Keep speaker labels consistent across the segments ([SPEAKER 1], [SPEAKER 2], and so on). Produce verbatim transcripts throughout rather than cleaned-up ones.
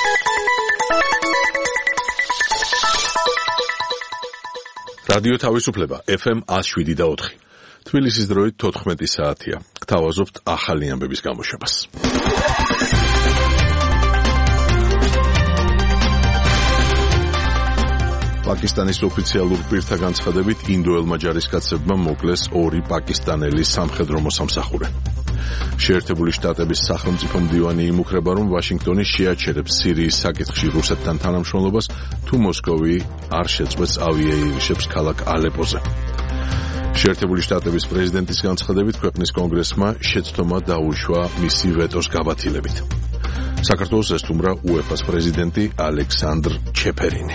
[SPEAKER 1] რადიო თავისუფლება ეფ ემ one oh seven და four. თბილისის დროით თოთხმეტი საათია. გთავაზობთ ახალი ამბების გამოშვებას. პაკისტანის ოფიციალურ პირთა განცხადებით ინდოელმა ჯარისკაცებმა მოკლეს ორი პაკისტანელი სამხედრო მოსამსახურე. შეერთებული შტატების სახელმწიფო მდივანი იმუქრება, რომ ვაშინგტონი შეაჩერებს სირიის საკითხში რუსეთთან თანამშრომლობას, თუ მოსკოვი არ შეწყვეტს ავიაირიშებს ქალაქ ალეპოზე. შეერთებული შტატების პრეზიდენტის განცხადებით ქვეყნის კონგრესმა შეცდომა დაუშვა მისი ვეტოს გაბათილებით. საქართველოს ესტუმრა უეფას პრეზიდენტი ალექსანდრ ჩეფერინი.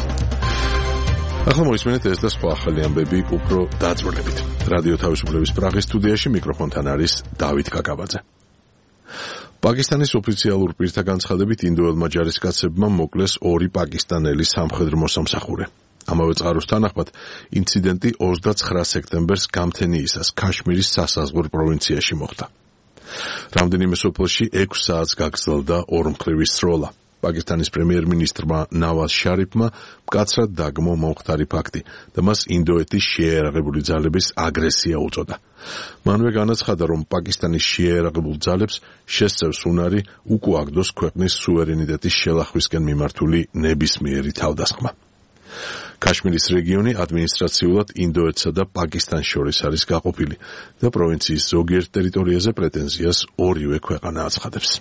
[SPEAKER 1] ახლა მოისმენთ ეს და სხვა ახალი ამბები უფრო დაწვრილებით. რადიო თავისუფლების პრაღის სტუდიაში მიკროფონთან არის დავით კაკაბაძე. პაკისტანის ოფიციალურ პირთა განცხადებით ინდოელმა ჯარისკაცებმა მოკლეს ორი პაკისტანელი სამხედრო მოსამსახურე. ამავე წყაროს თანახმად ინციდენტი ოცდაცხრა სექტემბერს გამთენიისას ქაშმირის სასაზღვრო პროვინციაში მოხდა. რამდენიმე სოფელში ექვს საათს გაგრძელდა ორმხრივი სროლა. პაკისტანის პრემიერ-მინისტრმა ნავაზ შარიფმა მკაცრად დაგმო მომხდარი ფაქტი და მას ინდოეთის შეიარაღებული ძალების აგრესია უწოდა. მანვე განაცხადა, რომ პაკისტანის შეიარაღებულ ძალებს შესწევს უნარი უკუაგდოს ქვეყნის სუვერენიტეტის შელახვისკენ მიმართული ნებისმიერი თავდასხმა. ქაშმირის რეგიონი ადმინისტრაციულად ინდოეთსა და პაკისტანს შორის არის გაყოფილი და პროვინციის ზოგიერთ ტერიტორიაზე პრეტენზიას ორივე ქვეყანა აცხადებს.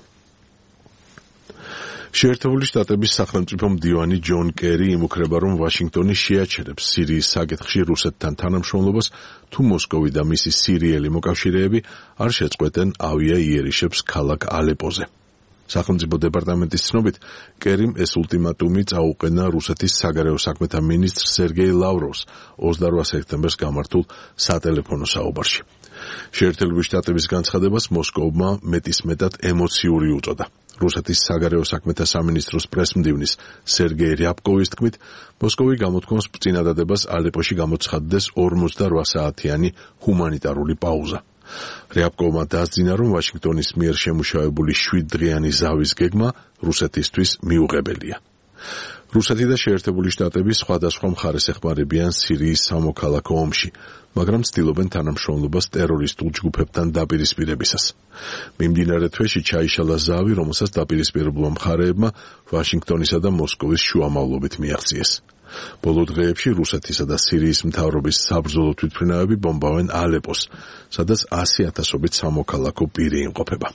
[SPEAKER 1] შეერთებული შტატების სახელმწიფო მდივანი ჯონ კერი იმუქრება, რომ ვაშინგტონი შეაჩერებს სირიის საკითხში რუსეთთან თანამშრომლობას, თუ მოსკოვი და მისი სირიელი მოკავშირეები არ შეწყვეტენ ავიაიერიშებს ქალაქ ალეპოზე. სახელმწიფო დეპარტამენტის ცნობით, კერიმ ეს ულტიმატუმი წაუყენა რუსეთის საგარეო საქმეთა მინისტრ სერგეი ლავროვს ოცდარვა სექტემბერს გამართულ სატელეფონო საუბარში. შეერთებული შტატების განცხადებას მოსკოვმა მეტისმეტად ემოციური უწოდა. რუსეთის საგარეო საქმეთა სამინისტროს პრესმდივნის სერგეი რიაბკოვის თქმით, მოსკოვი გამოთქვამს წინადადებას ალეპოში გამოცხადდეს ორმოცდარვა საათიანი ჰუმანიტარული პაუზა. რიაბკოვმა დაასძინა, რომ ვაშინგტონის მიერ შემუშავებული შვიდდღიანი ზავის გეგმა რუსეთისთვის მიუღებელია. რუსეთი და შეერთებული შტატები სხვადასხვა მხარეს ეხმარებიან სირიის სამოქალაქო ომში, მაგრამ ცდილობენ თანამშრომლობას ტერორისტულ ჯგუფებთან დაპირისპირებისას. მიმდინარე თვეში ჩაიშალა ზავი, რომელსაც დაპირისპირებულმა მხარეებმა ვაშინგტონისა და მოსკოვის შუამავლობით მიაღწიეს. ბოლო დღეებში რუსეთისა და სირიის მთავრობის საბრძოლო თვითმფრინავები ბომბავენ ალეპოს, სადაც ასი ათასობით სამოქალაქო პირი იმყოფება.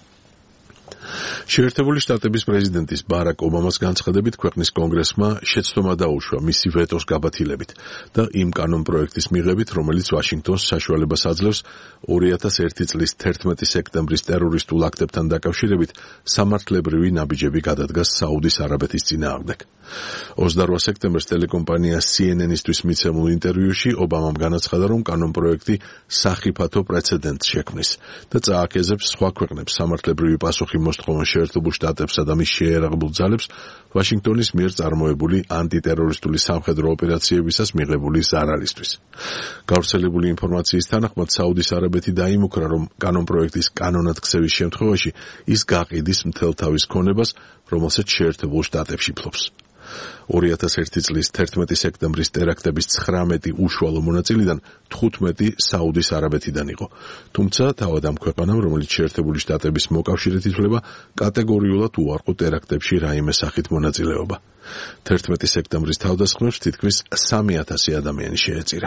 [SPEAKER 1] შეერთებული შტატების პრეზიდენტის ბარაკ ობამას განცხადებით, ქვეყნის კონგრესმა შეცდომა დაუშვა მისი ვეტოს გაბათილებით და იმ კანონპროექტის მიღებით, რომელიც ვაშინგტონს საშუალებას აძლევს ორი ათას ერთი წლის თერთმეტი სექტემბრის ტერორისტულ აქტებთან დაკავშირებით სამართლებრივი ნაბიჯები გადადგას საუდის არაბეთის წინააღმდეგ. ოცდარვა სექტემბერს ტელეკომპანია სი ენ ენ-ისთვის მიცემულ ინტერვიუში ობამამ განაცხადა, რომ კანონპროექტი სახიფათო პრეცედენტს შექმნის და წააქეზებს სხვა ქვეყნებს სამართლებრივი პასუხი მოსთხოვან შეერთებულ შტატებსა და მის შეიარაღებულ ძალებს ვაშინგტონის მიერ წარმოებული ანტიტერორისტული სამხედრო ოპერაციებისას მიღებული ზარალისთვის. გავრცელებული ინფორმაციის თანახმად საუდის არაბეთი დაიმუქრა, რომ კანონპროექტის კანონად ქცევის შემთხვევაში ის გაყიდის მთელ თავის ქონებას, რომელსაც შეერთებულ შტატებში ფლობს. ორი ათას ერთი წლის თერთმეტი სექტემბრის ტერაქტების ცხრამეტი უშუალო მონაწილიდან თხუთმეტი საუდის არაბეთიდან იყო. თუმცა თავად ამ ქვეყანამ, რომელიც შეერთებული შტატების მოკავშირედ ითვლება, კატეგორიულად უარყო ტერაქტებში რაიმე სახით მონაწილეობა. თერთმეტი სექტემბრის თავდასხმებს თითქმის სამი ათასი ადამიანი შეეწირა.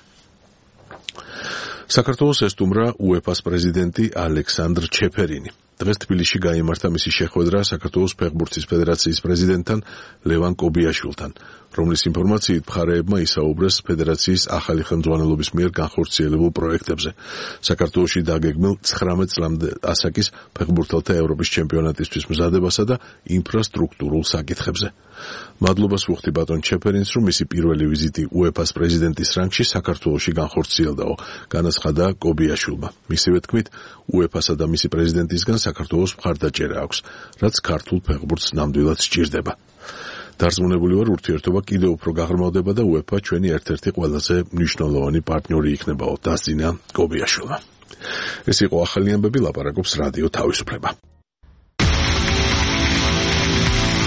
[SPEAKER 1] საქართველოს ესტუმრა უეფას პრეზიდენტი ალექსანდრ ჩეფერინი. დღეს თბილისში გაიმართა მისი შეხვედრა საქართველოს ფეხბურთის ფედერაციის პრეზიდენტთან ლევან კობიაშვილთან, რომლის ინფორმაციით მხარეებმა ისაუბრეს ფედერაციის ახალი ხელმძღვანელობის მიერ განხორციელებულ პროექტებზე, საქართველოში დაგეგმილ ცხრამეტ წლამდე ასაკის ფეხბურთელთა ევროპის ჩემპიონატისთვის მზადებასა და ინფრასტრუქტურულ საკითხებზე. მადლობას ვუხდი ბატონ ჩეფერინს, რომ მისი პირველი ვიზიტი უეფას პრეზიდენტის რანგში საქართველოში განხორციელდაო, განაცხადა კობიაშვილმა. მისივე თქმით, უეფასა და მისი პრეზიდენტისგან საქართველოს მხარდაჭერა აქვს, რაც ქართულ ფეხბურთს ნამდვილად სჭირდება. დარწმუნებული ვარ, ურთიერთობა კიდევ უფრო გაღრმავდება და უეფა ჩვენი ერთ-ერთი ყველაზე მნიშვნელოვანი პარტნიორი იქნებაო, დასძინა კობიაშვილმა. ეს იყო ახალი ამბები, ლაპარაკობს რადიო თავისუფლება.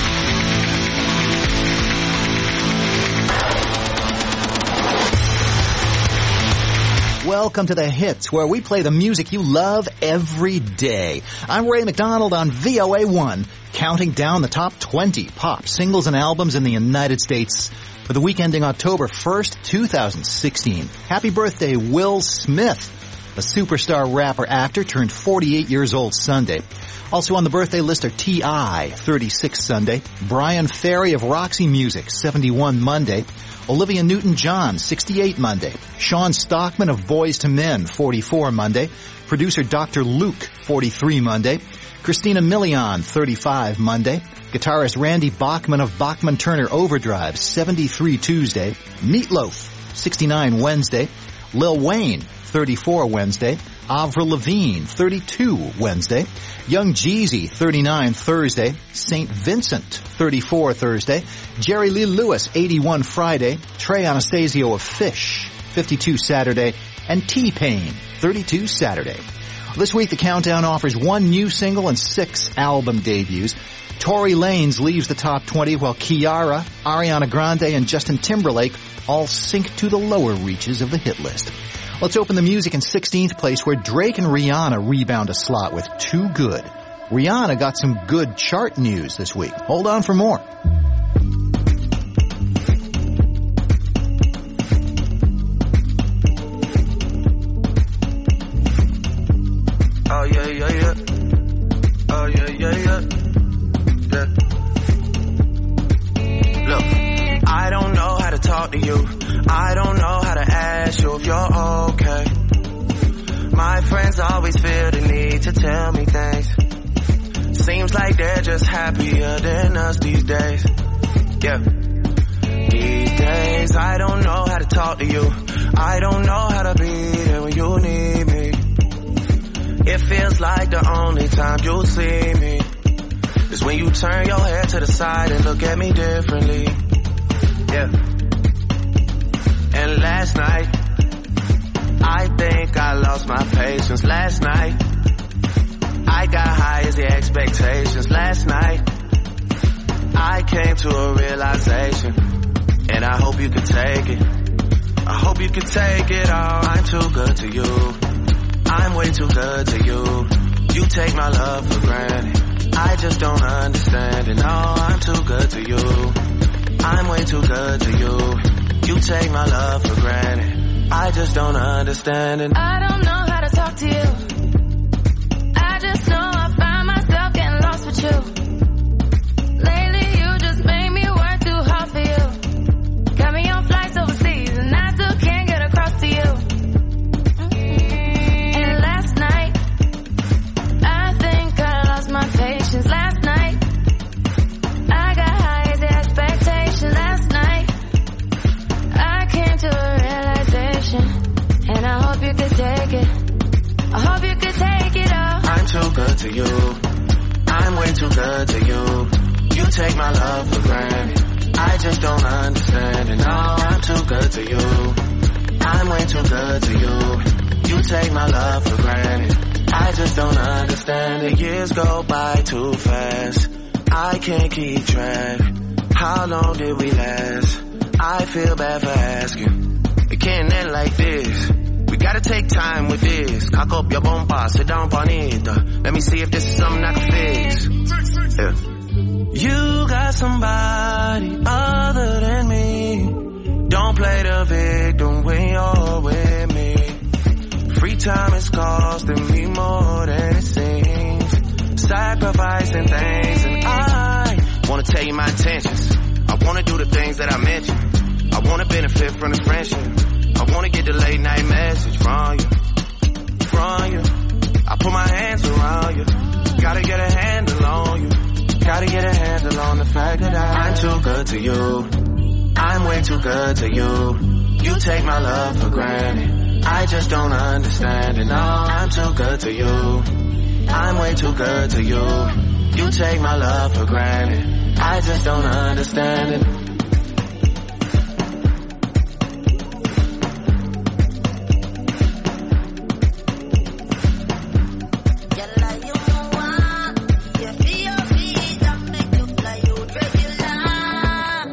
[SPEAKER 2] Welcome to The Hits, where we play the music you love every day. I'm Ray McDonald on V O A one, counting down the top twenty pop singles and albums in the United States for the week ending October first, two thousand sixteen. Happy birthday, Will Smith. A superstar rapper-actor turned forty-eight years old Sunday. Also on the birthday list are T I, thirty-six Sunday, Brian Ferry of Roxy Music, seventy-one Monday, Olivia Newton-John, sixty-eight Monday, Sean Stockman of Boyz two Men, forty-four Monday, producer Doctor Luke, forty-three Monday, Christina Milian, thirty-five Monday, guitarist Randy Bachman of Bachman Turner Overdrive, seventy-three Tuesday, Meatloaf, sixty-nine Wednesday, Lil Wayne, thirty-four Wednesday, Avril Lavigne, thirty-two Wednesday, Young Jeezy, thirty-nine Thursday, Saint Vincent, thirty-four Thursday, Jerry Lee Lewis, eighty-one Friday, Trey Anastasio of Fish, fifty-two Saturday, and T-Pain, thirty-two Saturday. This week the countdown offers one new single and six album debuts. Tory Lanez leaves the top twenty while Kiara, Ariana Grande, and Justin Timberlake all sink to the lower reaches of the hit list. Let's open the music in sixteenth place, where Drake and Rihanna rebound a slot with Too Good. Rihanna got some good chart news this week. Hold on for more.
[SPEAKER 3] Oh yeah, yeah, yeah. Oh yeah, yeah, yeah. Yeah. Look, I don't know how to talk to you. I don't know how to ask you if you're okay. My friends always feel the need to tell me things. Seems like they're just happier than us these days. Yeah. These days, I don't know how to talk to you. I don't know how to be there when you need me. It feels like the only time you'll see me is when you turn your head to the side and look at me differently. Yeah. And last night, I think I lost my patience. Last night, I got high as the expectations. Last night, I came to a realization, and I hope you can take it. I hope you can take it all. I'm too good to you. I'm way too good to you. You take my love for granted. I just don't understand it. No, I'm too good to you. I'm way too good to you. You take my love for granted. I just don't understand it.
[SPEAKER 4] I don't know how to talk to you. I just know I find myself getting lost with you. Lately you just made me work too hard for you. Got me on flights overseas and I still can't get across to you. And last night, I think I lost my patience. Last night, I got high as the expectation. Last night, I came to a realization, and I hope you could take it. I hope you could take it all.
[SPEAKER 3] I'm too good to you. I'm way too good to you. You take my love for granted. I just don't understand it. No, I'm too good to you. I'm way too good to you. You take my love for granted. I just don't understand it. Years go by too fast. I can't keep track. How long did we last? I feel bad for asking. It can't end like this. We gotta take time with this. Cock up your bumper, sit down on it. Let me see if this is something I can fix. Yeah. You got somebody other than me. Don't play the victim when you're with me. Free time is costing me more than it seems. Sacrificing things, and I wanna tell you my intentions. I wanna do the things that I mentioned. I wanna benefit from the friendship. I wanna get the late night message from you, from you. I put my hands around you. Gotta get a handle on you. Gotta get a handle on the fact that I, I'm too good to you. I'm way too good to you. You take my love for granted. I just don't understand it. No, I'm too good to you. I'm way too good to you. You take my love for granted. I just don't understand it.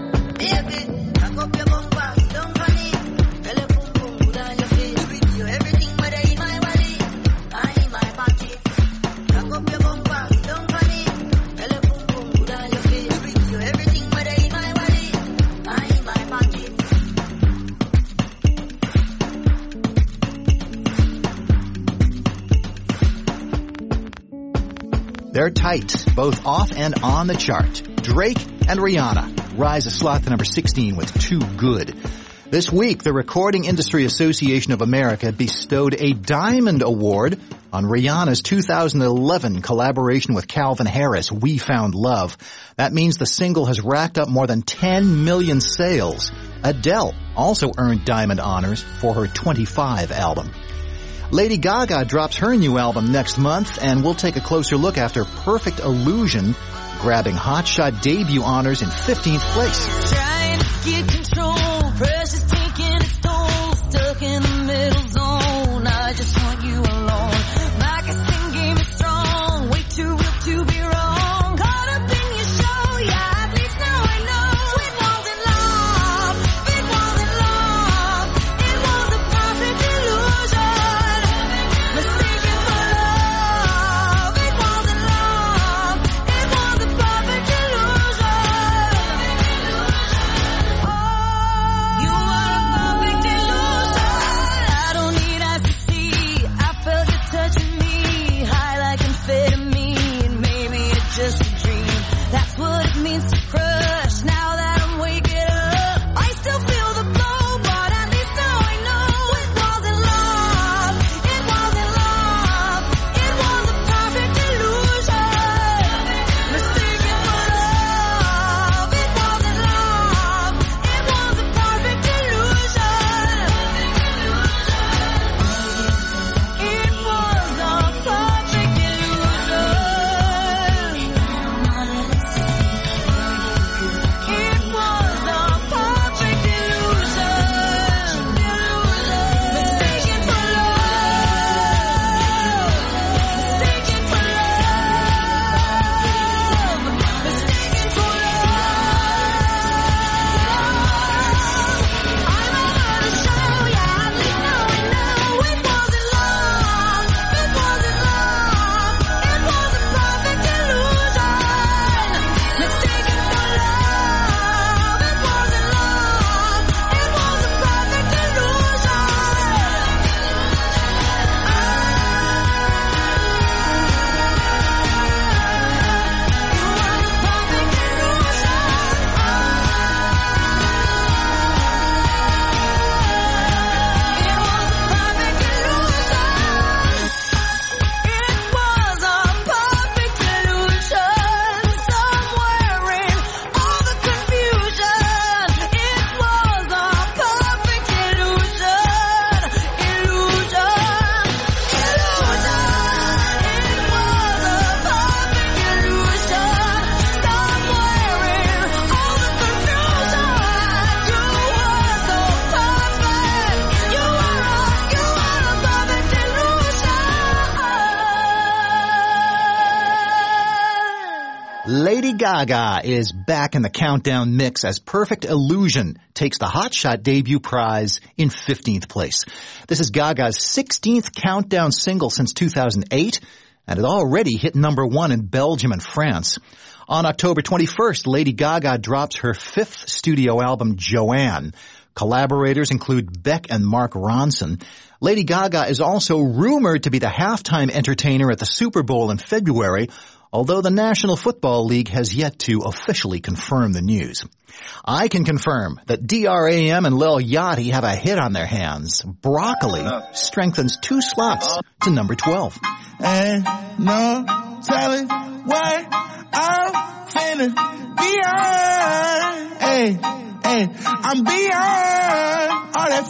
[SPEAKER 4] Every
[SPEAKER 2] They're tight, both off and on the chart. Drake and Rihanna rise a slot to number sixteen with Too Good. This week, the Recording Industry Association of America bestowed a Diamond Award on Rihanna's two thousand eleven collaboration with Calvin Harris, We Found Love. That means the single has racked up more than ten million sales. Adele also earned Diamond honors for her twenty-five album. Lady Gaga drops her new album next month, and we'll take a closer look after Perfect Illusion, grabbing Hotshot debut honors in fifteenth place.
[SPEAKER 5] Trying to get control, pressure's taking its toll, stuck in the middle zone. I just want you alone. My casting game is strong, way too real to be wrong. Caught up in your show, yeah, at least now I know. It wasn't love, it wasn't love, it was a perfect illusion. Mistaken for love, it wasn't love, it was a perfect illusion. You are a perfect illusion. I don't need eyes to see. I felt you touching me, high like amphetamine. Maybe it's just a dream. That's what it means to crush. Now that I'm waking up, I still feel the blow, but at least now I know it wasn't love. It wasn't love. It was a perfect illusion. Mistaken for love. It wasn't love. It was a perfect illusion. It was a perfect illusion. It was a perfect illusion. Mistaken for love. Mistaken for love. Mistaken for love. I'm over the show, yeah, at least now I know it wasn't love. It wasn't love. It was a perfect illusion. Mistaken for love. It wasn't love. It was a perfect illusion. It was a perfect illusion. Somewhere in all the confusion, it was a perfect illusion. Illusion. Illusion. It was a perfect illusion. Somewhere in all the confusion, you were so perfect. You were a, you were a perfect illusion.
[SPEAKER 2] Lady Gaga is back in the countdown mix as Perfect Illusion takes the Hotshot debut prize in fifteenth place. This is Gaga's sixteenth countdown single since two thousand eight, and it already hit number one in Belgium and France. On October twenty-first, Lady Gaga drops her fifth studio album, Joanne. Collaborators include Beck and Mark Ronson. Lady Gaga is also rumored to be the halftime entertainer at the Super Bowl in February, although the National Football League has yet to officially confirm the news. I can confirm that D R A M and Lil Yachty have a hit on their hands. Broccoli strengthens two slots to number twelve.
[SPEAKER 6] Ain't no telling what I'm finna be on. Hey, hey, I'm beyond all that.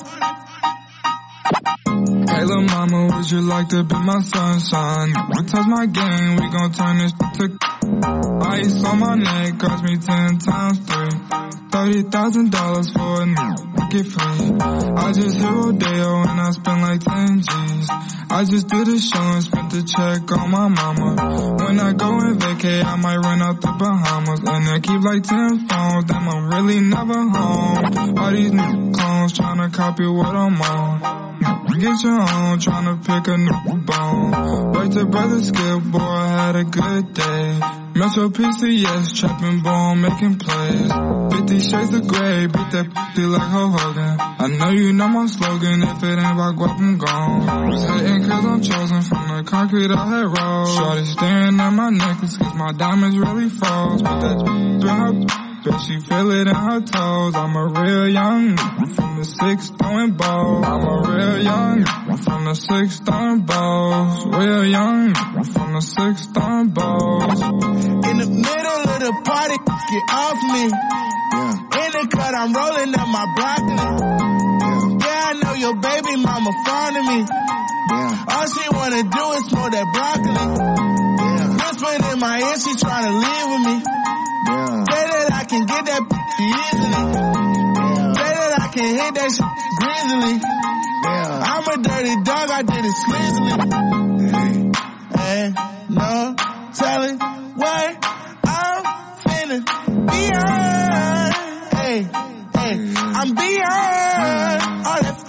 [SPEAKER 7] Hey, little mama, would you like to be my sunshine? You touch my game, we gon' turn this to ice on my neck, cost me ten times three. Thirty thousand dollars for a new get free. I just hit Rodeo and I spent like ten G's. I just did a show and spent the check on my mama. When I go and vacay, I might run out the Bahamas. And I keep like ten phones, damn, I'm really never home. All these new clones tryna copy what I'm on. Get your own, tryna pick a new bone. Right to brother skill, boy, had a good day. Metro P C S, trapping bone, making plays. fifty shades of gray, beat that p***y like Hulk Hogan. I know you know my slogan, if it ain't about guap, I'm gone. Was hating cause I'm chosen from the concrete I had rolled. Shorty staring at my necklace cause my diamonds really falls. Put that in her bet she feel it in her toes. I'm a real young from the six throwing balls. I'm a real young from the six throwing balls. Real young from the six throwing balls.
[SPEAKER 6] In the middle of the party, get off me. Yeah. In the cut, I'm rolling up my broccoli. Yeah, yeah I know your baby mama fond of me. Yeah. All she wanna do is smoke that broccoli. Yeah. Whispering in my ear, she tryna leave with me. Yeah. Say that I can get that p***y easily. Yeah. Say that I can hit that shit greasily. Yeah. I'm a dirty dog, I did it sleazily. Yeah. Ain't no telling what I'm finna be on. Hey, hey, I'm beyond all that.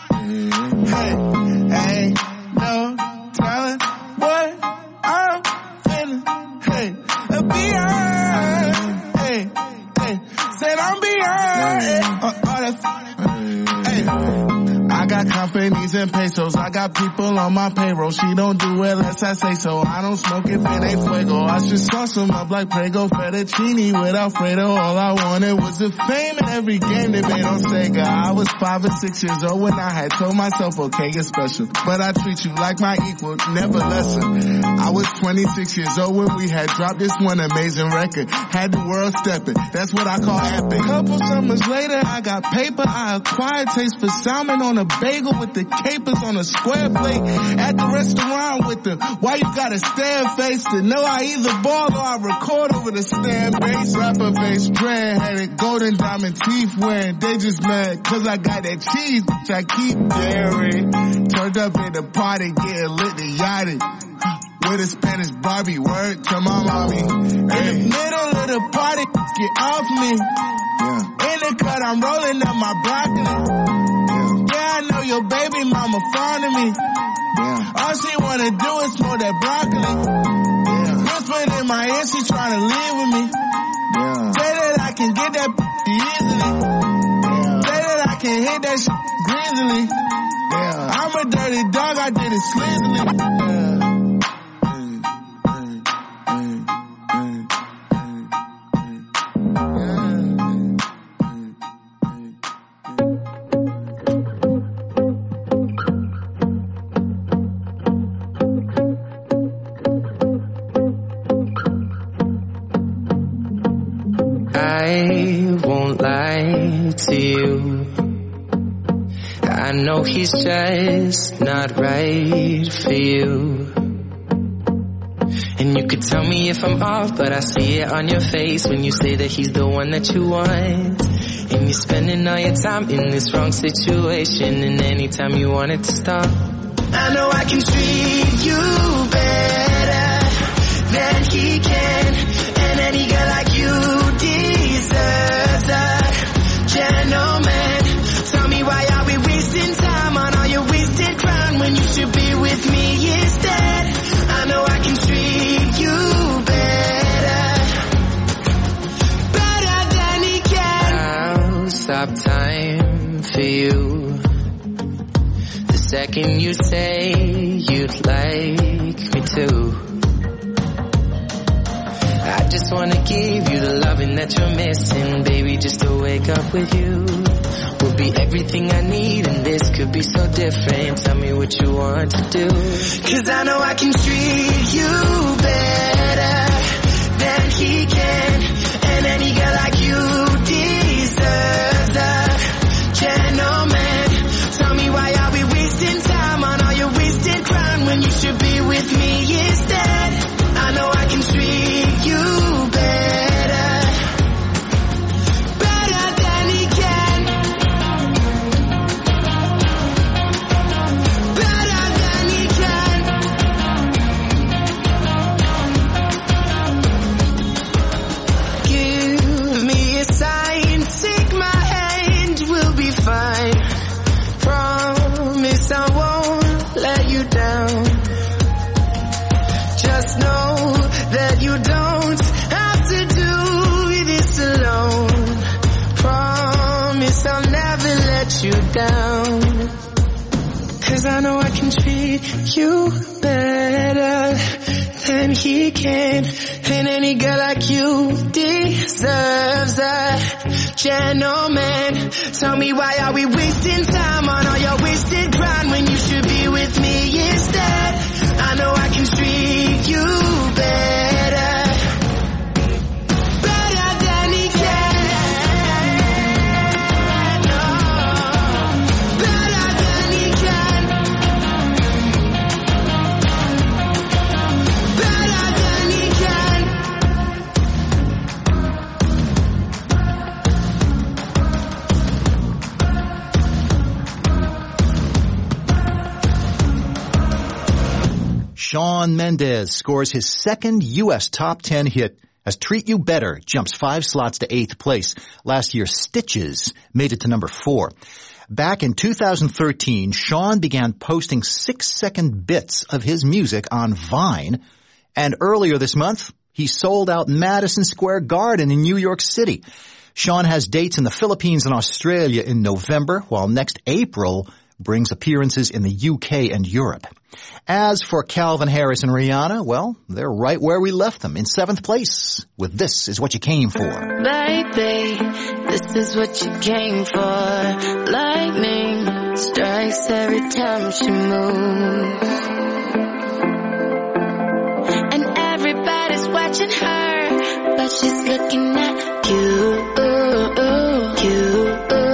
[SPEAKER 6] Hey, ain't no telling what I'm finna. Hey, beyond. Hey, hey, said I'm beyond. Hey, all that. Hey. I got companies and pesos. I got people on my payroll. She don't do it unless I say so. I don't smoke if it ain't fuego. I should sauce them up like Prego fettuccine with Alfredo. All I wanted was the fame in every game they made on Sega. I was five or six years old when I had told myself, okay, you're special. But I treat you like my equal, never lesser. I was twenty-six years old when we had dropped this one amazing record. Had the world stepping. That's what I call epic. Couple summers later, I got paper. I acquired taste for salmon on a bagel with the capers on a square plate at the restaurant with the why you gotta stand face to know I either ball or I record over the stand base. Rapper face dread headed golden diamond teeth wearing they just mad cause I got that cheese which I keep daring. Turned up at the party getting lit and yachted with a Spanish Barbie word to my mommy. In the middle of the party get off me. Yeah. In the cut I'm rolling up my broccoli. I know your baby mama fond of me. Yeah. All she wanna do is smoke that broccoli. Yeah. Whispering in my ear, she tryna leave with me. Yeah. Say that I can get that p***y easily. Yeah. Say that I can hit that shit greasily. Yeah. I'm a dirty dog, I did it sleazily. Yeah.
[SPEAKER 8] I won't lie to you. I know he's just not right for you. And you could tell me if I'm off, but I see it on your face when you say that he's the one that you want. And you're spending all your time in this wrong situation, and anytime you want it to stop, I know I can treat you better than he can. And any girl like you deserves a gentleman. Tell me why are we wasting time on all your wasted crown when you should be with me instead. I know I can treat you better, better than he can. I'll stop time for you the second you say you'd like me to. I just wanna give you the loving that you're missing, baby, just to wake up with you will be everything I need, and this could be so different. Tell me what you want to do, cause I know I can treat you better than he can. And any girl like you deserves a gentleman. Tell me why are we wasting time on all your wasted crown when you should be with me instead. I know I can treat you better, better than he can, better than he can. you don't have to do this alone. Promise I'll never let you down. Cause I know I can treat you better than he can. And any girl like you deserves a gentleman. Tell me, why are we wasting time on all your wasted grind when you should be with me instead? I know I can treat you better, better than he can. Oh, better than he can. Better than he can.
[SPEAKER 2] Shawn Mendes scores his second U S top ten hit as Treat You Better jumps five slots to eighth place. Last year, Stitches made it to number four. Back in two thousand thirteen, Shawn began posting six-second bits of his music on Vine, and earlier this month, he sold out Madison Square Garden in New York City. Shawn has dates in the Philippines and Australia in November, while next April brings appearances in the U K and Europe. As for Calvin Harris and Rihanna, well, they're right where we left them, in seventh place, with This Is What You Came For.
[SPEAKER 4] Baby, this is what you came for. Lightning strikes every time she moves, and everybody's watching her, but she's looking at you, you, you.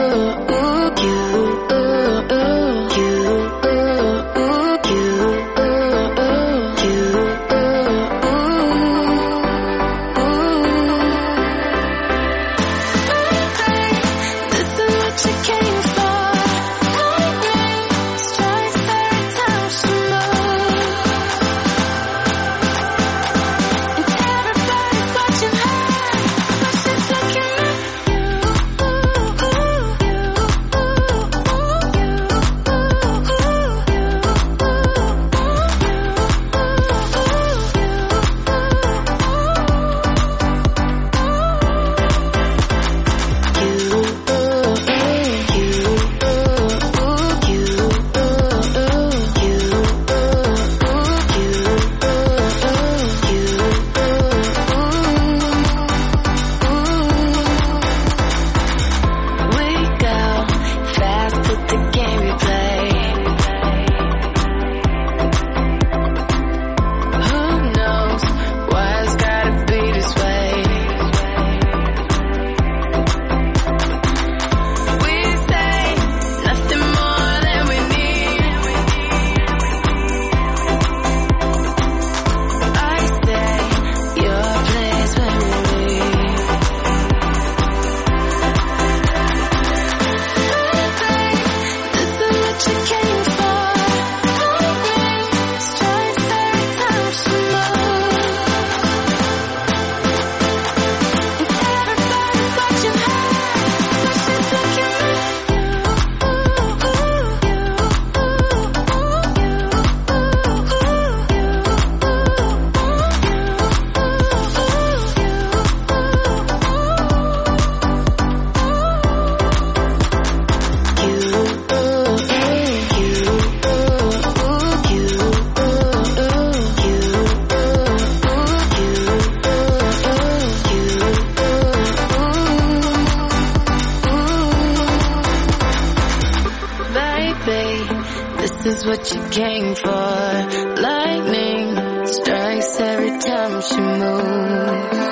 [SPEAKER 4] This is what you came for. Lightning strikes every time she moves.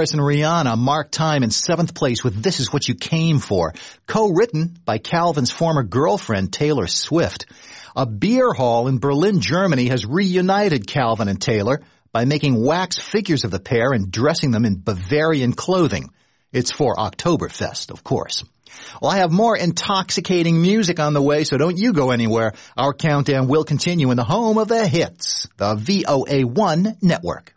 [SPEAKER 2] Harris and Rihanna mark time in seventh place with This Is What You Came For, co-written by Calvin's former girlfriend, Taylor Swift. A beer hall in Berlin, Germany has reunited Calvin and Taylor by making wax figures of the pair and dressing them in Bavarian clothing. It's for Oktoberfest, of course. Well, I have more intoxicating music on the way, so don't you go anywhere. Our countdown will continue in the home of the hits, the V O A one Network.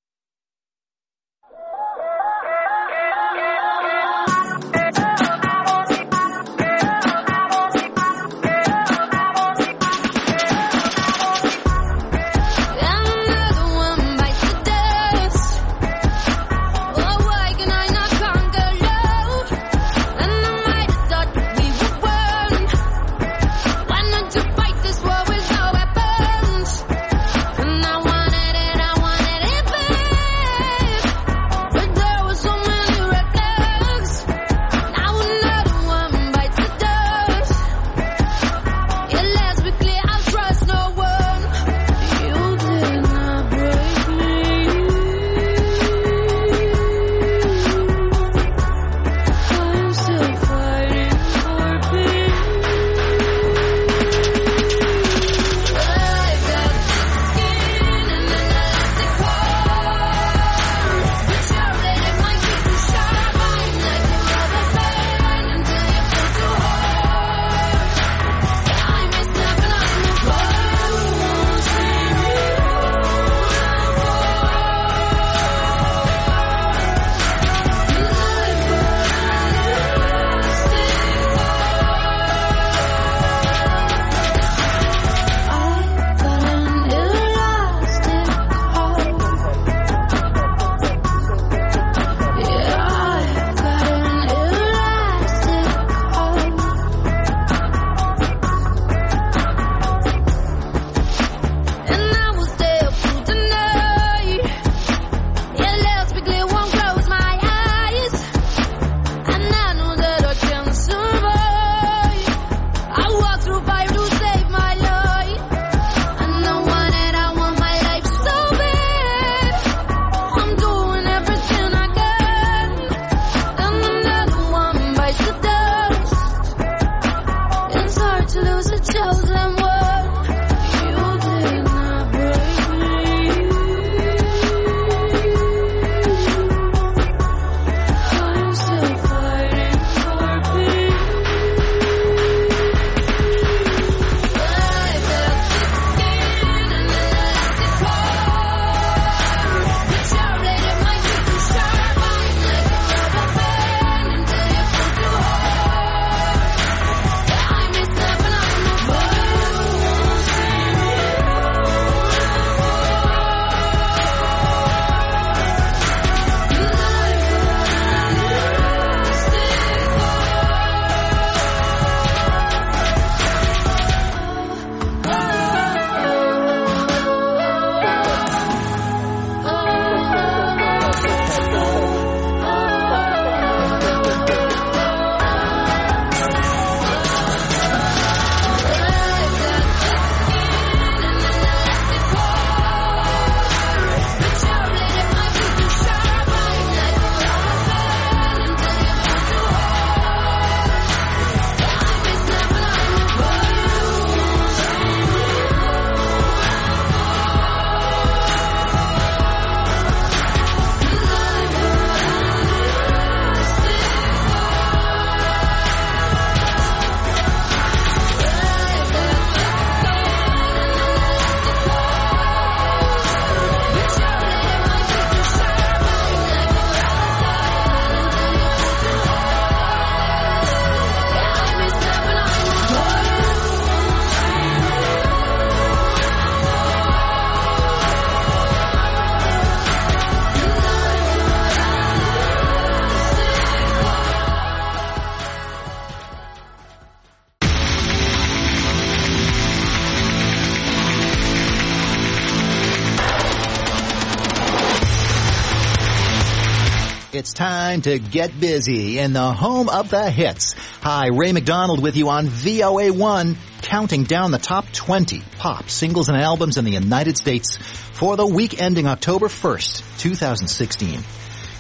[SPEAKER 2] It's time to get busy in the home of the hits. Hi, Ray McDonald with you on V O A one, counting down the top twenty pop singles and albums in the United States for the week ending October first, two thousand sixteen.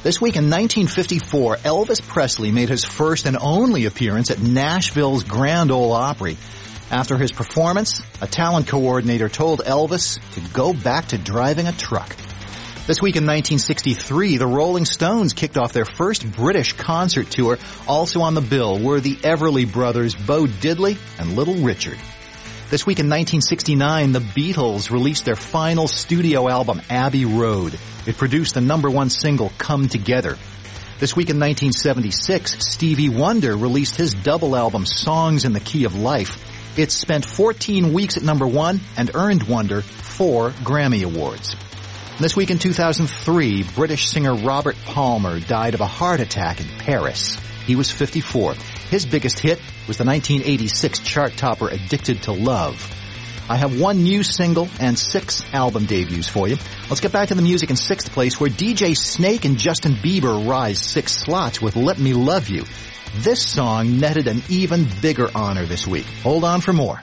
[SPEAKER 2] This week in nineteen fifty-four, Elvis Presley made his first and only appearance at Nashville's Grand Ole Opry. After his performance, a talent coordinator told Elvis to go back to driving a truck. This week in nineteen sixty-three, the Rolling Stones kicked off their first British concert tour. Also on the bill were the Everly Brothers, Bo Diddley and Little Richard. This week in nineteen sixty-nine, the Beatles released their final studio album, Abbey Road. It produced the number one single, Come Together. This week in nineteen seventy-six, Stevie Wonder released his double album, Songs in the Key of Life. It spent fourteen weeks at number one and earned Wonder four Grammy Awards. This week in two thousand three, British singer Robert Palmer died of a heart attack in Paris. He was fifty-four. His biggest hit was the nineteen eighty-six chart topper, Addicted to Love. I have one new single and six album debuts for you. Let's get back to the music in sixth place, where D J Snake and Justin Bieber rise six slots with Let Me Love You. This song netted an even bigger honor this week. Hold on for more.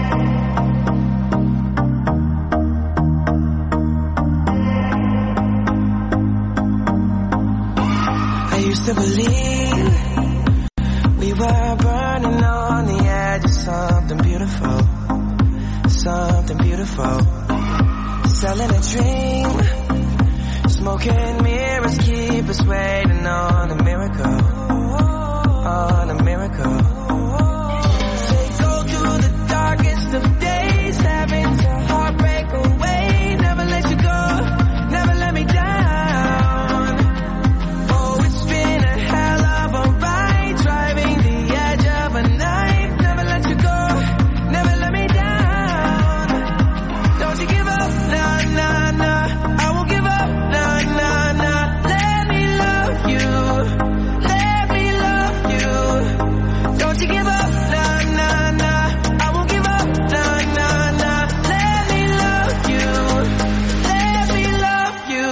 [SPEAKER 3] I used to believe we were burning on the edge of something beautiful, something beautiful. Selling a dream, smoking mirrors keep us waiting on a miracle, on a miracle. Say go through the darkest of days, having to heartbreak away. Never let you go, never let me down. Oh, it's been a hell of a ride, driving the edge of a knife. Never let you go, never let me down. Don't you give up, nah, nah, nah. I won't give up, nah, nah, nah. Let me love you, let me love you. Don't you give up, nah, nah, nah. I won't give up, nah, nah, nah. Let me love you, let me love you.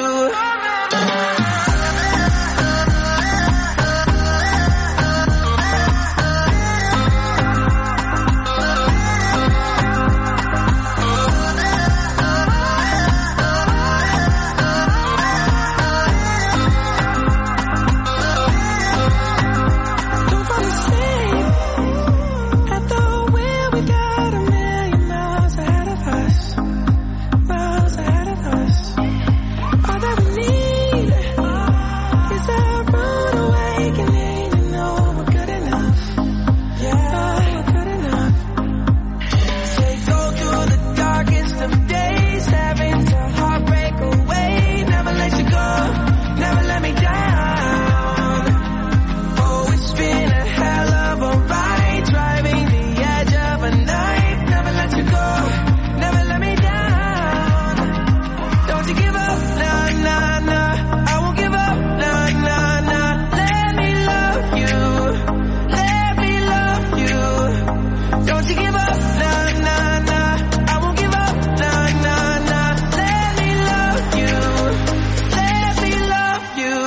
[SPEAKER 3] Don't fall asleep at the wheel. We got a million miles ahead of us, miles ahead of us. All that we need is a rude awakening. You know we're good enough, yeah, we're good enough. Say go through the darkest of days, having to heartbreak away. Never let you go, never let me down. Oh, it's been a hell of a ride, driving the edge of a knife. Never let you go, never let me down. Don't you give up, nah, nah, nah. I won't give up, nah, nah, nah. Let me love you, let me love you. Don't you give up, nah, nah, nah. I won't give up, nah, nah, nah. Let me love you, let me love you.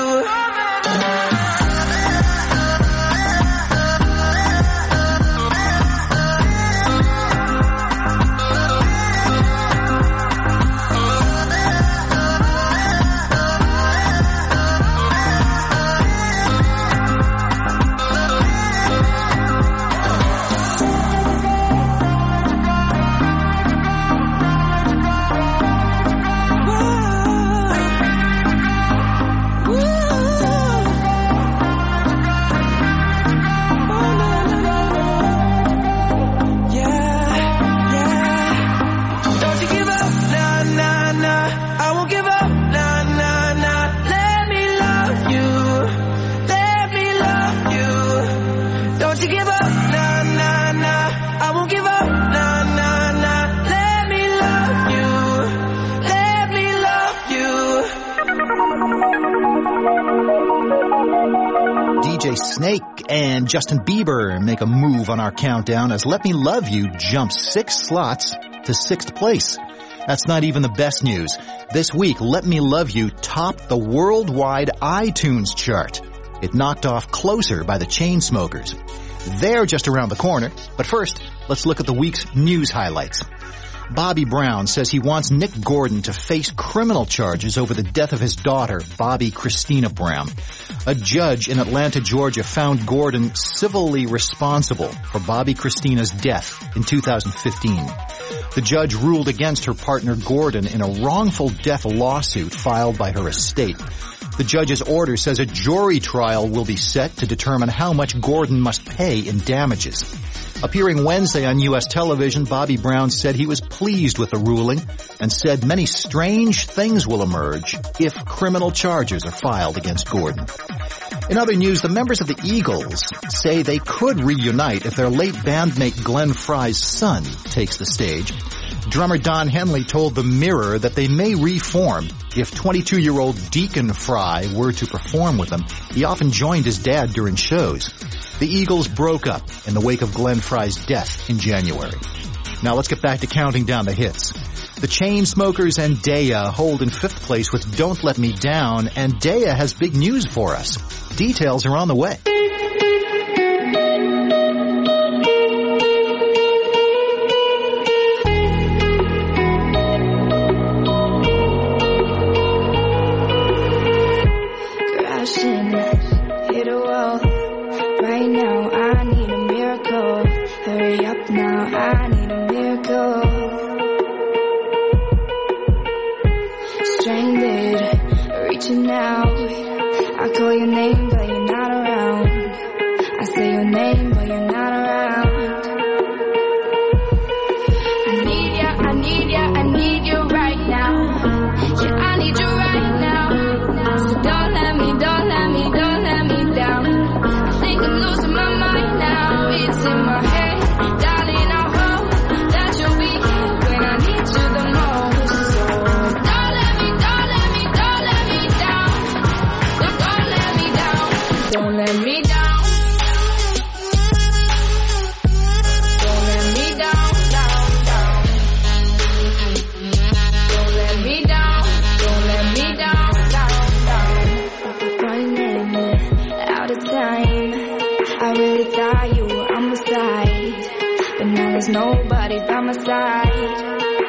[SPEAKER 3] Don't you give up, nah, nah, nah. I won't give up, nah, nah, nah. Let me love you, let me love you. Don't you give up, nah, nah, nah. I won't give up, nah, nah, nah. Let me love you, let me love you.
[SPEAKER 2] D J Snake and Justin Bieber make a move on our countdown as Let Me Love You jumps six slots to sixth place. That's not even the best news. This week, Let Me Love You topped the worldwide iTunes chart. It knocked off Closer by the Chainsmokers. They're just around the corner, but first, let's look at the week's news highlights. Bobby Brown says he wants Nick Gordon to face criminal charges over the death of his daughter, Bobby Christina Brown. A judge in Atlanta, Georgia found Gordon civilly responsible for Bobby Christina's death in two thousand fifteen. The judge ruled against her partner Gordon in a wrongful death lawsuit filed by her estate. The judge's order says a jury trial will be set to determine how much Gordon must pay in damages. Appearing Wednesday on U S television, Bobby Brown said he was pleased with the ruling and said many strange things will emerge if criminal charges are filed against Gordon. In other news, the members of the Eagles say they could reunite if their late bandmate Glenn Frey's son takes the stage. Drummer Don Henley told The Mirror that they may reform if twenty-two-year-old Deacon Frey were to perform with them. He often joined his dad during shows. The Eagles broke up in the wake of Glenn Frey's death in January. Now let's get back to counting down the hits. The Chainsmokers and Daya hold in fifth place with Don't Let Me Down, and Daya has big news for us. Details are on the way.
[SPEAKER 4] Crashing, hit a wall. Right now, I need a miracle. Hurry up now, I need a miracle. Stranded, reaching out. I call your name, but you're not around. I say your name, but you're not around. I need ya, I need ya, I need you right now. Yeah, I need you right now. So don't let me, don't let me, don't let me down. I think I'm losing my mind now. It's in my head, darling, I hope that you'll be here when I need you the most. So don't let me, don't let me, don't let me down. Don't, don't let me down. Don't let me down. Don't let me down, down, down. Don't let me down. Don't let me down, down, down. Running out of time. I really thought you were on my side, but now there's nobody by my side.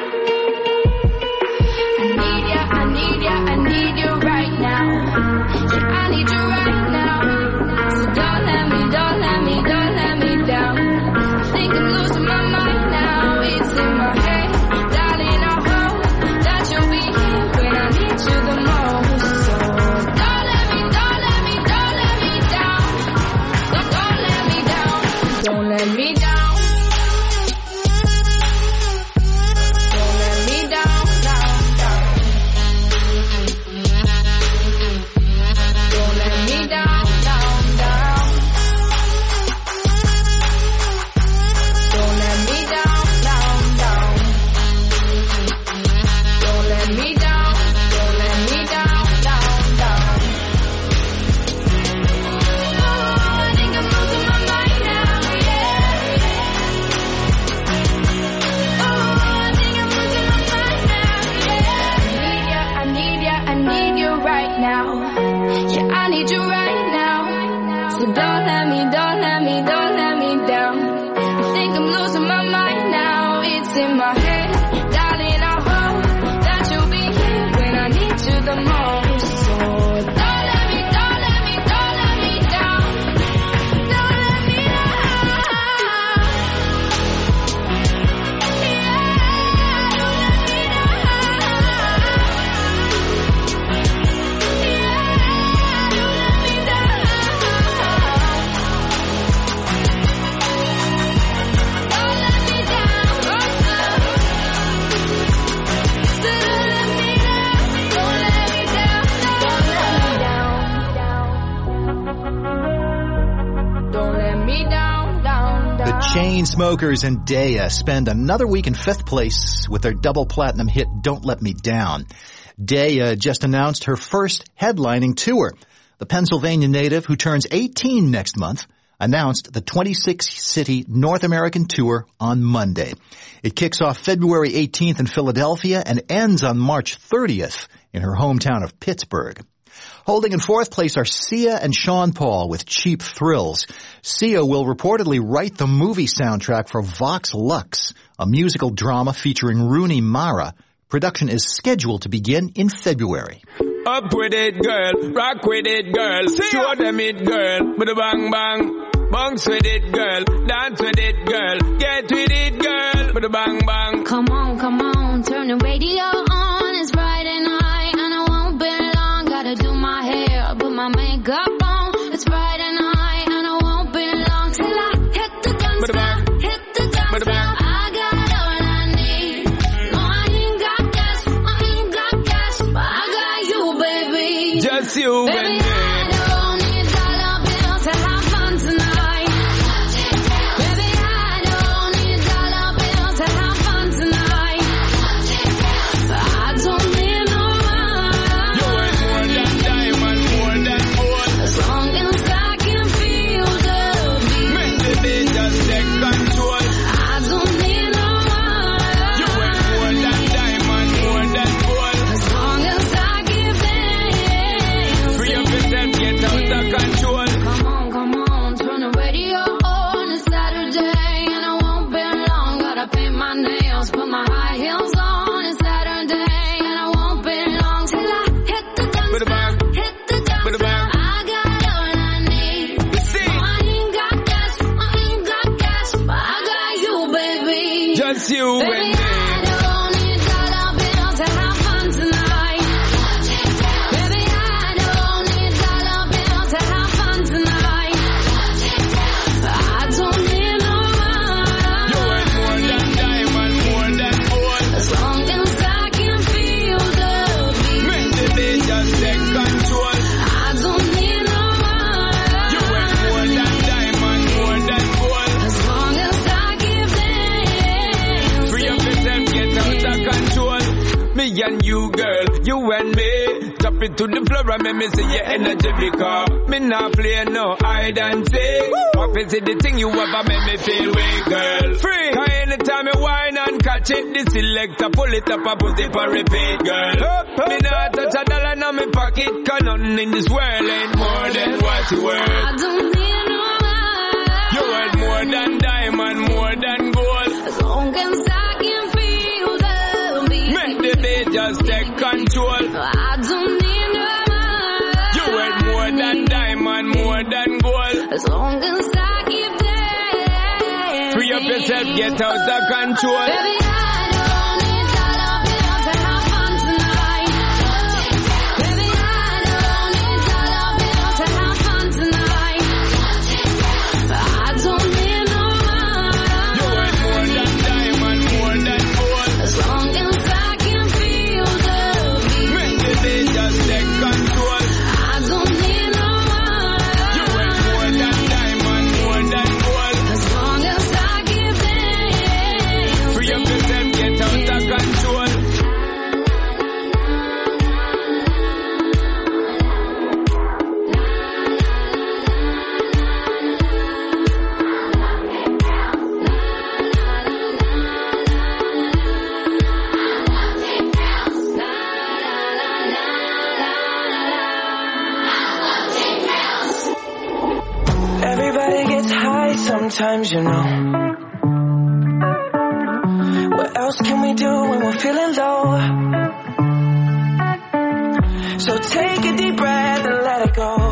[SPEAKER 4] I need ya, I need ya, I need you right now. Yeah, I need you right now. So don't let me, don't let me, don't let me down. I think I'm losing my mind now. It's in my head, darling, I hope that you'll be here when I need you the most. So don't let me, don't let me, don't let me down. Don't, don't let me down. Don't let me down. Don't let me down, down, down. Don't let me down, down, down. Don't let me down, down, down. Don't let me down, don't let me down, down, down. Oh, I think I'm losing my mind now, yeah. Oh, I think I'm losing my mind now, yeah. I need ya, I need ya, I need you right now. Yeah, I need you right now. So don't let me, don't let me, don't let me down. I think I'm losing my mind now. It's in my head, darling, I hope that you'll be here when I need you the most. So don't let me, don't let me, don't let me down. Don't let me down. Yeah, don't let me down. Yeah, don't let me down. Don't let me down. Don't let me down. Don't let me down. Don't let me down. Down,
[SPEAKER 2] The
[SPEAKER 4] down.
[SPEAKER 2] Chainsmokers and Daya spend another week in fifth place with their double platinum hit Don't Let Me Down. Daya just announced her first headlining tour. The Pennsylvania native, who turns eighteen next month, announced the twenty-six city North American tour on Monday. It kicks off February eighteenth in Philadelphia and ends on March thirtieth in her hometown of Pittsburgh. Holding in fourth place are Sia and Sean Paul with Cheap Thrills. Sia will reportedly write the movie soundtrack for Vox Lux a musical drama featuring Rooney Mara. Production is scheduled to begin in February.
[SPEAKER 9] Up with it, girl. Rock with it, girl. Show them it, girl. Bada bang bang. Bounce with it, girl. Dance with it, girl. Get with it, girl. Bada bang bang.
[SPEAKER 4] Come on, come on. Turn the radio on. It's Friday night and I won't be long. Gotta do my hair, put my makeup on. It's Friday night and I won't be long till I hit the dance floor. Hit the dance floor. I got all I need. No, I ain't got cash. I ain't got cash, but I got you, baby.
[SPEAKER 9] Just you
[SPEAKER 4] baby,
[SPEAKER 9] and me.
[SPEAKER 4] I don't need dollar bills to have fun tonight. Baby, I don't need dollar bills to have fun tonight. I don't need no money.
[SPEAKER 9] You ain't more than diamond, more than gold.
[SPEAKER 4] As long as I can feel the beat.
[SPEAKER 9] Make the beat just take control.
[SPEAKER 4] I don't need no money.
[SPEAKER 9] You ain't more than diamond, more than gold.
[SPEAKER 4] As long as I give in.
[SPEAKER 9] Free up yourself, get out of control.
[SPEAKER 4] Come on, come on, turn the radio on. It's Saturday and I won't be long. Gotta paint my nails, put my high heels on. It's Saturday and I won't be long till I hit the dance
[SPEAKER 9] Bada bang.
[SPEAKER 4] floor. Hit the dance
[SPEAKER 9] Bada
[SPEAKER 4] floor.
[SPEAKER 9] bang.
[SPEAKER 4] I got all I need.
[SPEAKER 9] See?
[SPEAKER 4] No, I ain't got cash, I ain't got cash, but I got you, baby.
[SPEAKER 9] Just you
[SPEAKER 4] Baby,
[SPEAKER 9] and me.
[SPEAKER 4] I don't need dollar bills to have fun tonight. Baby, I don't need dollar bills to have fun tonight. I don't need no
[SPEAKER 9] You
[SPEAKER 4] money.
[SPEAKER 9] ain't more than diamond, more than gold.
[SPEAKER 4] As long as I can feel the beat.
[SPEAKER 9] Make the beat just take control.
[SPEAKER 4] I don't need no
[SPEAKER 9] You ain't
[SPEAKER 4] money.
[SPEAKER 9] more than diamond, more than gold.
[SPEAKER 4] As long as I give in.
[SPEAKER 9] Free up yourself, get out of control. Me and you, girl, you and me. Drop it to the floor and make me see your energy because me not play no hide and seek. What is it the thing you ever make me feel weak, girl? Free. Cause anytime you whine and catch it, the selector pull it up and put it for repeat, girl. Me not touch a dollar in my pocket, cause nothing in this world ain't more than what you worth.
[SPEAKER 4] I don't need no money.
[SPEAKER 9] You worth more than diamond, more than gold.
[SPEAKER 4] As long as I can feel the beat.
[SPEAKER 9] Make the beat just take control.
[SPEAKER 4] I don't need no money.
[SPEAKER 9] You worth more than diamond, more than gold.
[SPEAKER 4] As long as I keep dancing.
[SPEAKER 9] Free up yourself, get out of control.
[SPEAKER 4] Baby, I don't need dollar bills to have fun tonight. Baby, I don't need dollar bills to have fun tonight. I don't need no
[SPEAKER 9] You worth more
[SPEAKER 4] money.
[SPEAKER 9] than diamond, more than gold.
[SPEAKER 4] As long as I can feel the beat.
[SPEAKER 9] Make the beat just take control.
[SPEAKER 4] I don't need no
[SPEAKER 9] You worth
[SPEAKER 4] money.
[SPEAKER 9] more than diamond, more than gold.
[SPEAKER 4] As long as I give in.
[SPEAKER 9] Free up yourself, get out of control.
[SPEAKER 3] Everybody gets high sometimes, you know. What else can we do when we're feeling low? So take a deep breath and let it go.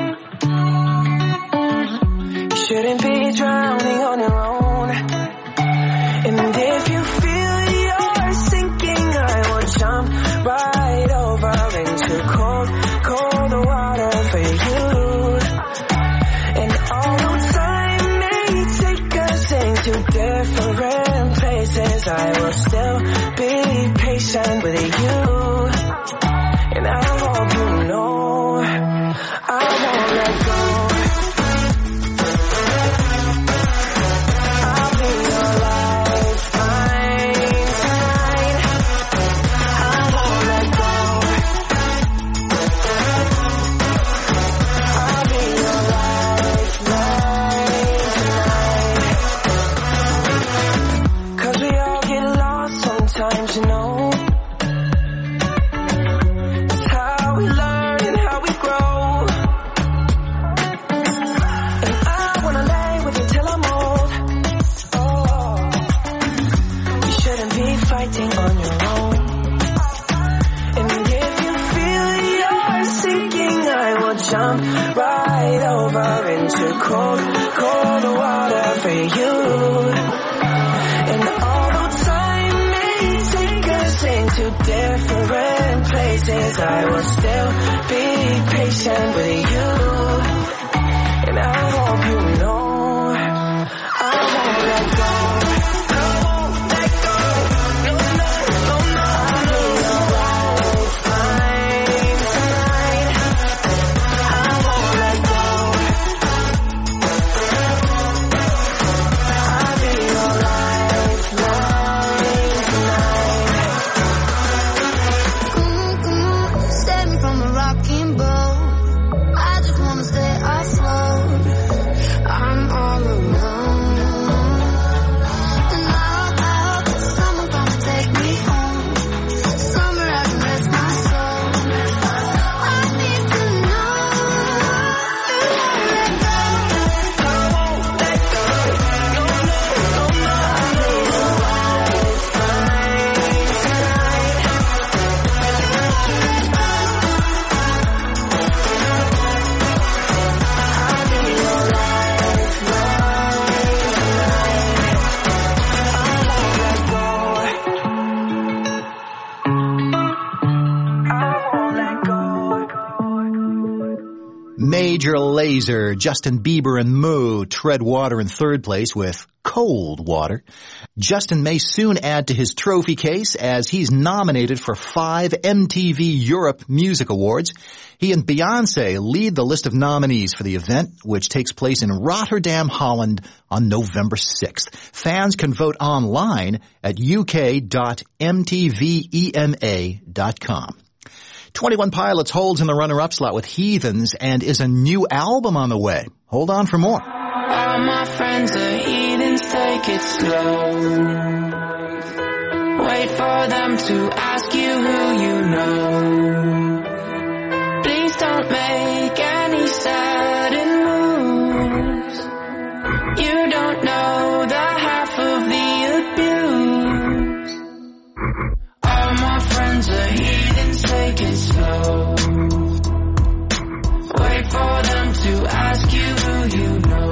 [SPEAKER 3] You shouldn't be drowning on your own. And if you feel you're sinking, I will jump right over into cold, cold water for you. And although time may take us into different places, I will still be patient with you. And I hope you know I won't let go. I'll be your lifeline tonight. I won't let go. I'll be your lifeline tonight. 'Cause we all get lost sometimes, you know. It's how we learn and how we grow. And I wanna lay with you till I'm old. Oh. And although time may take us into different places, I will still be patient with you. And I hope you know I won't let go. I won't let go. No, no, no, no. I'll be your lifeline tonight. I won't let go. I'll be your lifeline tonight.
[SPEAKER 5] Mm-mm, save me from a rocking boat. I just wanna stay afloat. I'm all alone. And I hope, I hope that someone's gonna take me home. Somewhere I can rest my soul. I need to know you won't let go.
[SPEAKER 3] I won't let go. No, no, no, no. I'll be your lifeline tonight. I'll be your lifeline tonight. I won't let go. I won't let go.
[SPEAKER 2] Major Lazer, Justin Bieber, and Moo tread water in third place with Cold Water. Justin may soon add to his trophy case as he's nominated for five M T V Europe Music Awards. He and Beyonce lead the list of nominees for the event, which takes place in Rotterdam, Holland on November sixth. Fans can vote online at u k dot m t v e m a dot com. twenty-one Pilots holds in the runner-up slot with Heathens and is a new album on the way. Hold on for more.
[SPEAKER 8] All my friends are heathens, take it slow. Wait for them to ask you who you know. Please don't make any sudden moves. You don't know the half of the abuse. All my friends are heathens, take it slow. Wait for them to ask you who you know.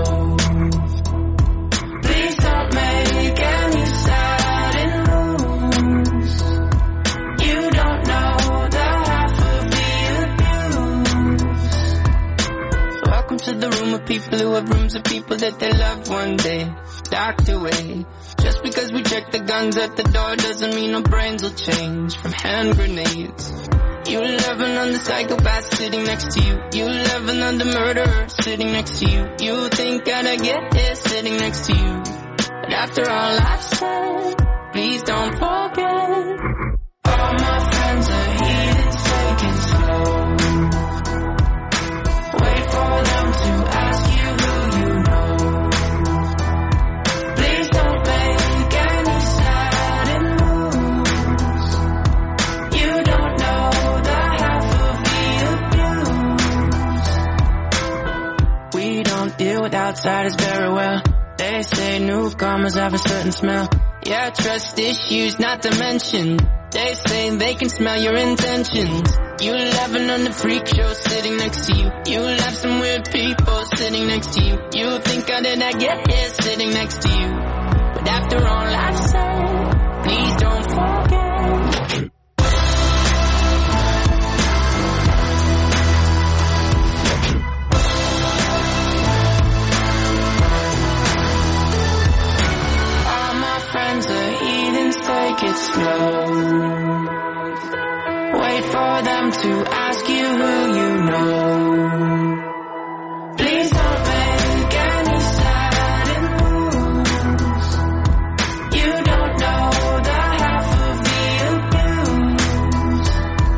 [SPEAKER 8] Please don't make any sudden moves. You don't know the half of the abuse. Welcome to the room of people who have rooms of people that they loved one day docked away. Just because we check the guns at the door doesn't mean our brains will change from hand grenades. You love another psychopath sitting next to you. You love another murderer sitting next to you. You think I'd get here sitting next to you. But after all I've said, please don't forget. All my friends are heathens, take it slow. Wait for them to ask you who you know. Please don't make any sudden moves. You don't know the half of the abuse. We don't deal with outsiders very well. They say newcomers have a certain smell. Yeah, trust issues not to mention. They say they can smell your intentions. You laughing on the freak show sitting next to you. You laugh some weird people sitting next to you. You think how did I get here sitting next to you. But after all I've said, please don't forget. All my friends are heathens, take it slow. Wait for them to ask you who you know. Please don't make any sudden moves. You don't know the half of the abuse.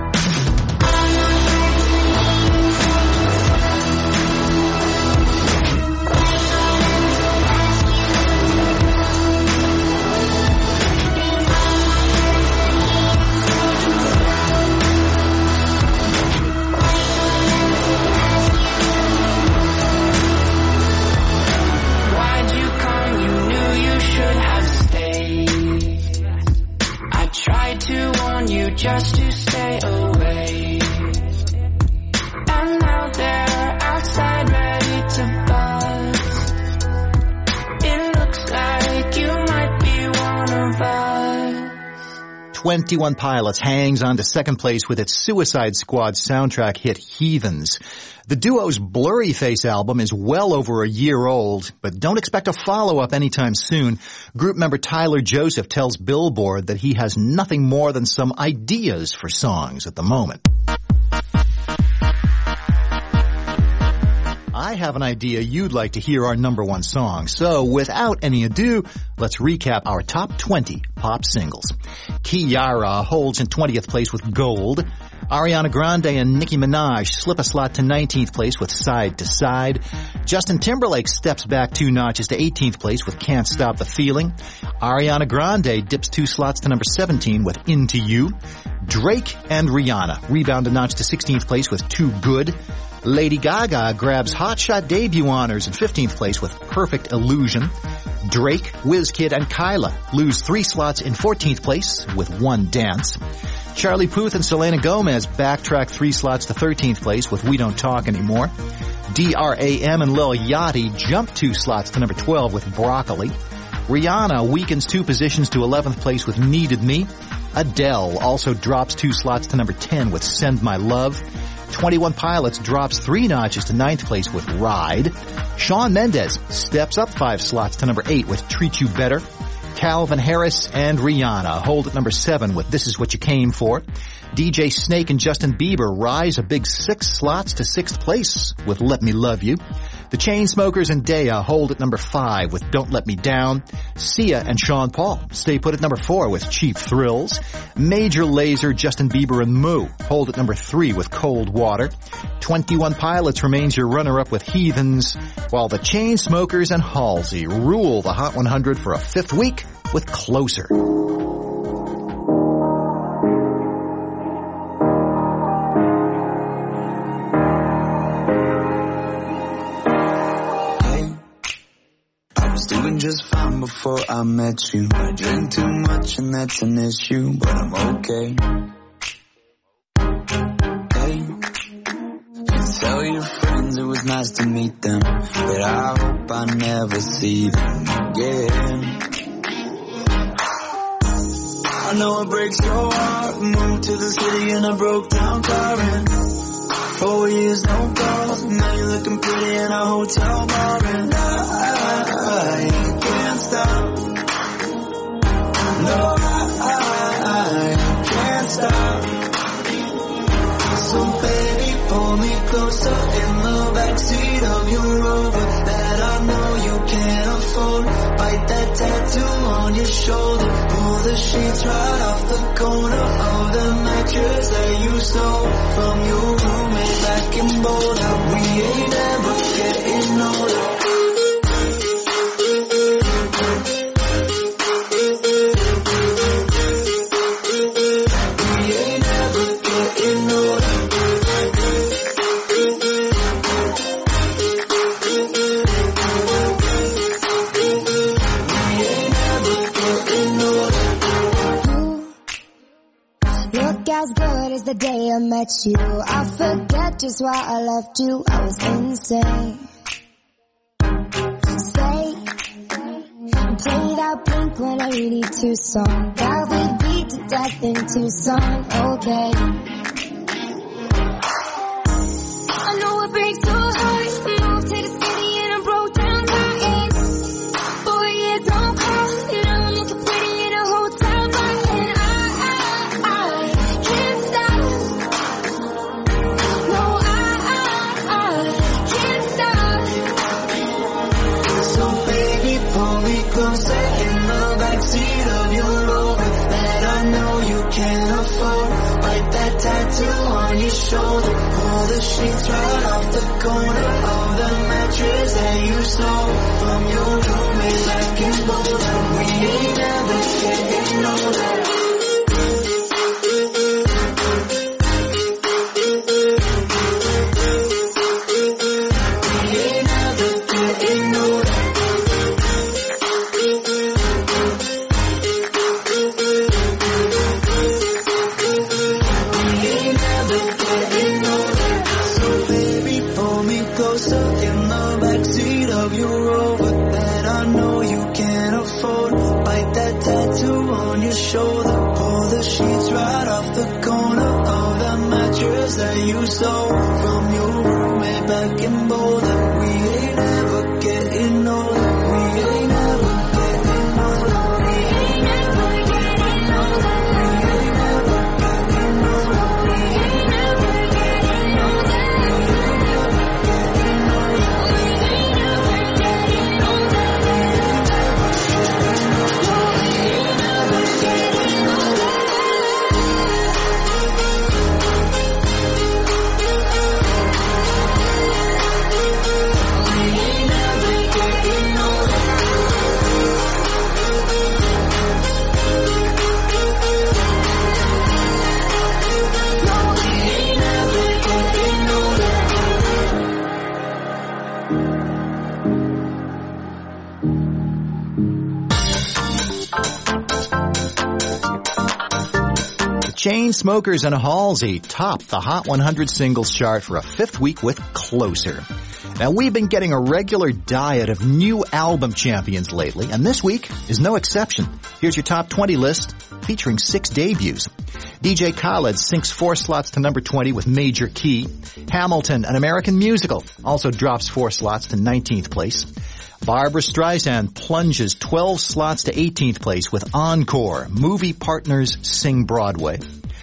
[SPEAKER 8] Why'd you come? You knew you should have stayed. I tried to warn you just to stay away. And now they're outside ready to bust. It looks like
[SPEAKER 2] twenty-one Pilots hangs on to second place with its Suicide Squad soundtrack hit Heathens. The duo's Blurry Face album is well over a year old, but don't expect a follow-up anytime soon. Group member Tyler Joseph tells Billboard that he has nothing more than some ideas for songs at the moment. I have an idea you'd like to hear our number one song, so without any ado, let's recap our top twenty pop singles. Kiara holds in twentieth place with Gold. Ariana Grande and Nicki Minaj slip a slot to nineteenth place with Side to Side. Justin Timberlake steps back two notches to eighteenth place with Can't Stop the Feeling. Ariana Grande dips two slots to number seventeen with Into You. Drake and Rihanna rebound a notch to sixteenth place with Too Good. Lady Gaga grabs Hotshot debut honors in fifteenth place with Perfect Illusion. Drake, WizKid, and Kyla lose three slots in fourteenth place with One Dance. Charlie Puth and Selena Gomez backtrack three slots to thirteenth place with We Don't Talk Anymore. D R A M and Lil Yachty jump two slots to number twelve with Broccoli. Rihanna weakens two positions to eleventh place with Needed Me. Adele also drops two slots to number ten with Send My Love. twenty-one Pilots drops three notches to ninth place with Ride. Shawn Mendes steps up five slots to number eight with Treat You Better. Calvin Harris and Rihanna hold at number seven with This Is What You Came For. D J Snake and Justin Bieber rise a big six slots to sixth place with Let Me Love You. The Chainsmokers and Daya hold at number five with Don't Let Me Down. Sia and Sean Paul stay put at number four with Cheap Thrills. Major Lazer, Justin Bieber, and Moo hold at number three with Cold Water. twenty-one Pilots remains your runner-up with Heathens, while the Chainsmokers and Halsey rule the Hot one hundred for a fifth week with Closer.
[SPEAKER 10] Doing just fine before I met you. I drink too much and that's an issue, but I'm okay. Hey, you tell your friends it was nice to meet them, but I hope I never see them again. I know it breaks your heart. Moved to the city in a broke down car and four years no calls. Now you're looking pretty in a hotel bar and I, I can't stop. No, I, I can't stop. So baby, pull me closer in the backseat of your Rover that I know you can't afford. Bite that tattoo on your shoulder. Pull the sheets right off the corner of the mattress that you stole from your roommate back in Boulder. We ain't ever getting older.
[SPEAKER 11] As good as the day I met you, I forget just why I left you. I was insane. Stay and play that Blink one eighty-two song that we beat to death in Tucson. Okay, I know it breaks your heart. Moved to the city and I broke down crying. Four years no call, and I'm looking pretty in a hotel bar. And I, I, I can't stop. No, I, I, I can't stop.
[SPEAKER 10] So baby, pull me closer in the backseat of your Rover that I know you can't afford. Bite that tattoo on your shoulder. Pull the sheets right off the corner of the mattress that you stole from your roommate back in Boulder. We ain't ever getting older. you stole from your roommate back in Boulder. We ain't ever getting older. We ain't ever getting older. We ain't ever getting older. We ain't ever getting older. We ain't ever getting older. We ain't ever getting older. We ain't ever getting older. We ain't ever getting older.
[SPEAKER 2] Chainsmokers and Halsey topped the Hot one hundred singles chart for a fifth week with Closer. Now, we've been getting a regular diet of new album champions lately, and this week is no exception. Here's your top twenty list featuring six debuts. D J Khaled sinks four slots to number twenty with Major Key. Hamilton, An American Musical, also drops four slots to nineteenth place. Barbra Streisand plunges twelve slots to eighteenth place with Encore, Movie Partners Sing Broadway.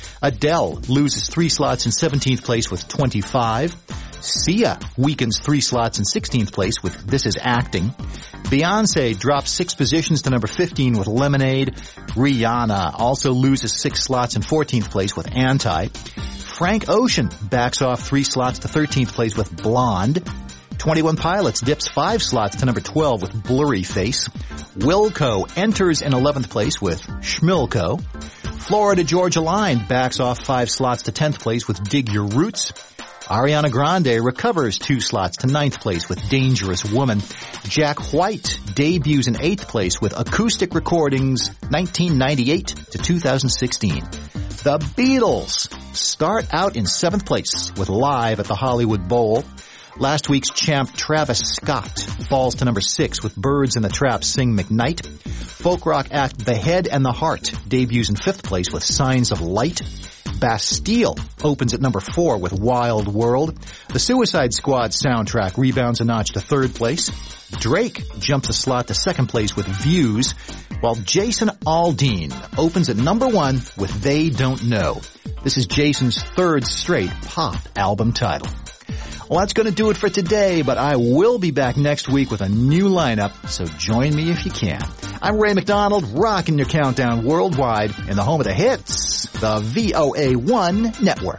[SPEAKER 2] Adele loses three slots in seventeenth place with twenty-five. Sia weakens three slots in sixteenth place with This Is Acting. Beyonce drops six positions to number fifteen with Lemonade. Rihanna also loses six slots in fourteenth place with Anti. Frank Ocean backs off three slots to thirteenth place with Blonde. twenty-one Pilots dips five slots to number twelve with Blurry Face. Wilco enters in eleventh place with Schmilko. Florida Georgia Line backs off five slots to tenth place with Dig Your Roots. Ariana Grande recovers two slots to ninth place with Dangerous Woman. Jack White debuts in eighth place with Acoustic Recordings nineteen ninety-eight to two thousand sixteen. The Beatles start out in seventh place with Live at the Hollywood Bowl. Last week's champ Travis Scott falls to number six with Birds in the Trap Sing McKnight. Folk rock act The Head and the Heart debuts in fifth place with Signs of Light. Bastille opens at number four with Wild World. The Suicide Squad soundtrack rebounds a notch to third place. Drake jumps a slot to second place with Views, while Jason Aldean opens at number one with They Don't Know. This is Jason's third straight pop album title. Well, that's going to do it for today, but I will be back next week with a new lineup, so join me if you can. I'm Ray McDonald, rocking your countdown worldwide in the home of the hits, the V O A one Network.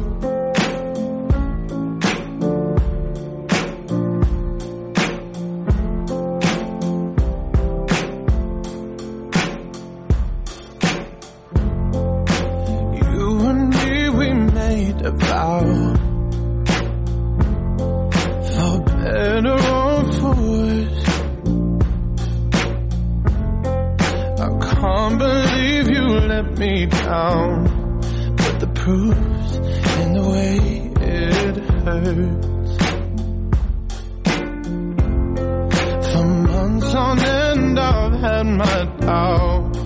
[SPEAKER 6] You and me, we made a vow. For better or for worse, I can't believe you let me down, but the proof's in the way it hurts. For months on end I've had my doubts,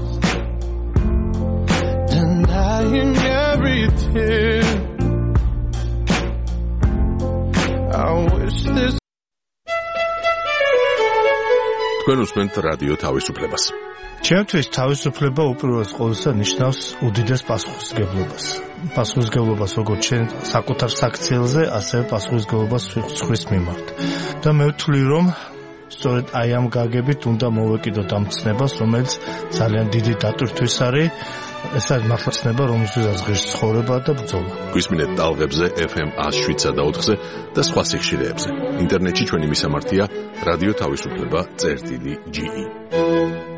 [SPEAKER 6] denying every tear.
[SPEAKER 1] თქვენ უსმენთ რადიო თავისუფლებას.
[SPEAKER 12] ჩემთვის თავისუფლება უპირველეს ყოვლისა ნიშნავს უდიდეს პასუხისმგებლობას. პასუხისმგებლობას როგორც ჩვენ საკუთარ საქციელზე, ასევე პასუხისმგებლობას სხვის მიმართ. და მე ვთვლი, რომ სწორედ აი ამ გაგებით უნდა მოვეკიდოთ ამ ცნებას, რომელიც ძალიან დიდი დატვირთვის არის. ეს არის მართლა ცნება, რომელზეც ღირს ცხოვრება და ბრძოლა.
[SPEAKER 1] გვისმინეთ ტალღებზე F M one oh seven და ოთხზე და სხვა სიხშირეებზე. ინტერნეტში ჩვენი მისამართია რადიო თავისუფლება წერტილი G E.